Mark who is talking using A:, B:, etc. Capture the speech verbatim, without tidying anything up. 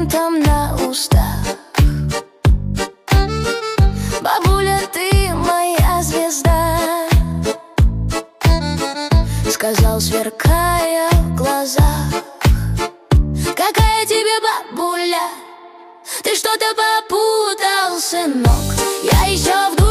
A: комплиментом на устах. Бабуля, ты моя звезда, сказал, сверкая в глазах. Какая тебе бабуля? Ты что-то попутал, сынок. Я еще в